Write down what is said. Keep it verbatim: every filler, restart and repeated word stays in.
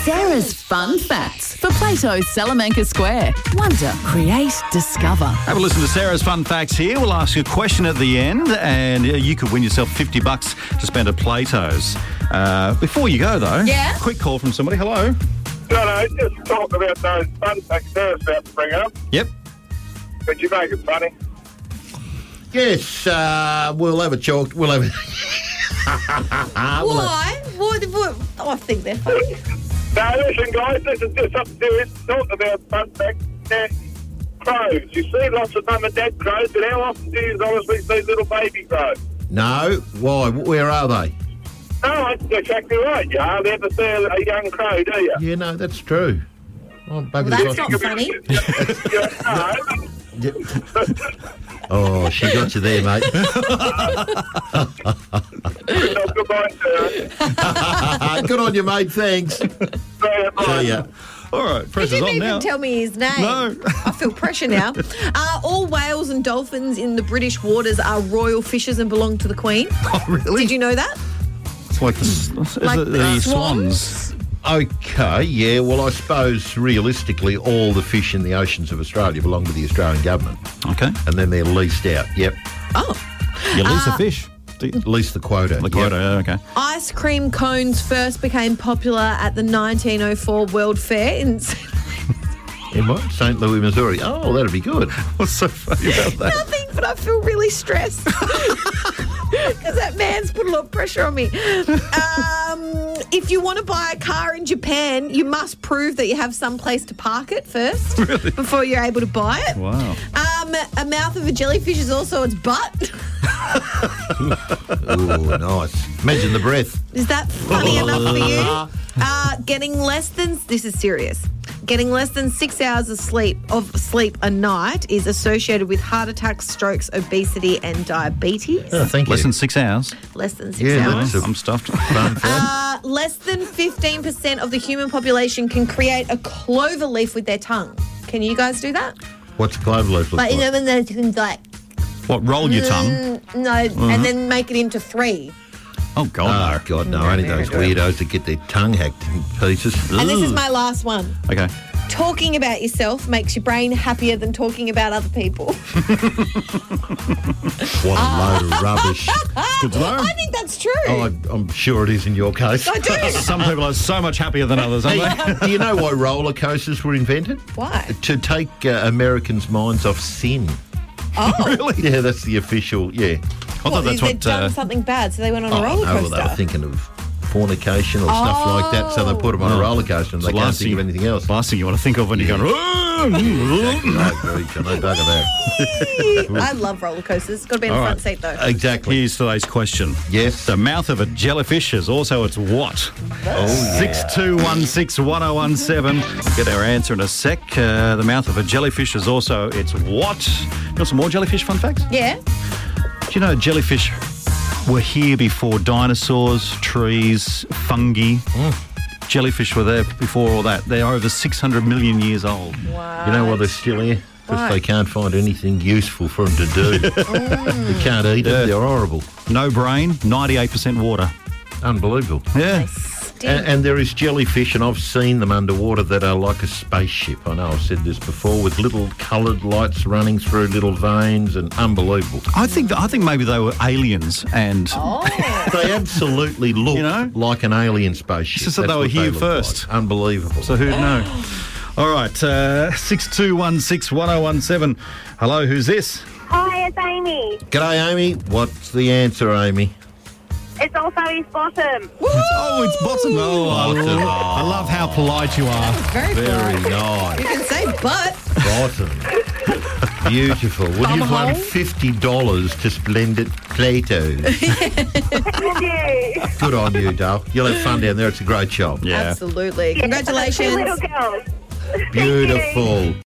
Sarah's Fun Facts for Plato's Salamanca Square. Wonder, create, discover. Have a listen to Sarah's Fun Facts here. We'll ask you a question at the end and you could win yourself fifty bucks to spend at Plato's. Uh, before you go, though, Yeah? quick call from somebody. Hello. No, no, just talk about those fun facts Sarah's about to bring up. Yep. Could you make it funny? Yes, uh, we'll have a chalk. We'll have a... We'll have- Why? What, what? Oh, I think they're funny. Now, listen, guys, this is just something serious. Talk about fun facts. They're crows. You see lots of mum and dad crows, but how often do you honestly see little baby crows? No, why? Where are they? No, that's exactly right. You hardly ever see a, a young crow, do you? Yeah, no, that's true. Oh, Well, that's not Could be- funny. Yeah, no. Oh, she got you there, mate. Goodbye, Sarah. Good on you, mate. Thanks. See you, bye. See ya. All right, He pressure's didn't on even now. tell me his name. No. I feel pressure now. Uh, all whales and dolphins in the British waters are royal fishes and belong to the Queen. Oh, really? Did you know that? It's like the, is Like it the the swans? swans. Okay, yeah, well, I suppose realistically all the fish in the oceans of Australia belong to the Australian government, Okay. and then they're leased out. Yep, Oh. You lease Uh, a fish. Do you? lease the quota. The Yep. quota, yeah, okay. Ice cream cones first became popular at the nineteen oh four World Fair in In what? Saint Louis, Missouri. Oh, that'd be good. What's so funny about that? nothing, but I feel really stressed because that man's put a lot of pressure on me. Um, if you want to buy a car in Japan, you must prove that you have some place to park it first before you're able to buy it. Wow. Um, a mouth of a jellyfish is also its butt. Oh, nice. Imagine the breath. Is that funny enough for you? Uh, getting less than this is serious. Getting less than six hours of sleep of sleep a night is associated with heart attacks, strokes, obesity, and diabetes. Oh, thank Uh, you. Less than six hours. Less than six Yeah, hours. that's a- I'm stuffed. Fun fact. Uh, less than fifteen percent of the human population can create a clover leaf with their tongue. Can you guys do that? What's clover leaf look Like, you know, like? when they can like, What, roll your tongue? mm, no, and then make it into three. Oh, God, Oh, God, no. Only those weirdos that get their tongue hacked in pieces. And this is Ugh. my last one. no. Okay. Talking about yourself makes your brain happier than talking about other people. What a load of rubbish. Good to know. I think that's true. Oh, I, I'm sure it is in your case. I do. Some people are so much happier than others, aren't they? Hey, do you know why roller coasters were invented? Why? To take uh, Americans' minds off sin. Oh, Really? Yeah, that's the official, yeah. I thought what, that's they'd what. done Uh, something bad, so they went on a Oh, roller no, well, coaster. they were thinking of fornication or stuff like that, so they put them on a roller coaster and they can't think of anything else. Last thing you want to think of when you're going, "Oh!" I agree, John. They bugger that. I love roller coasters. Got to be in the All front right. seat though. Exactly. Here's today's question. Yes. The mouth of a jellyfish is also its what? Oh, Six two one six one zero one seven. Get our answer in a sec. Uh, the mouth of a jellyfish is also its what? You want some more jellyfish fun facts? Yeah. Do you know jellyfish were here before dinosaurs, trees, fungi? Jellyfish were there before all that. They're over six hundred million years old. Wow. You know why they're still here? Because Why? they can't find anything useful for them to do. They can't eat Yeah. it. They're horrible. No brain, ninety-eight percent water. Unbelievable. Yeah. Stink. And, and there is jellyfish, and I've seen them underwater that are like a spaceship. I know I've said this before, with little coloured lights running through little veins, and unbelievable. I think I think maybe they were aliens and Oh. They absolutely look You know? like an alien spaceship. It's just that they That's were what here look first. like. Unbelievable. so who'd know? All right, uh, six two one six one zero one seven. Hello, who's this? Hi, it's Amy. G'day, Amy. What's the answer, Amy? It's also his bottom. Oh, it's bottom. Oh, I, Bottom. love, I love how polite you are. Very Very polite. nice. You can say butt. Bottom. Beautiful. Well, Bum you've won hole. fifty dollars to Splendid Plato's. Thank you. Good on you, Dale. You'll have fun down there. It's a great job. Yeah. Absolutely. Two Congratulations. little girls. Thank you. Beautiful.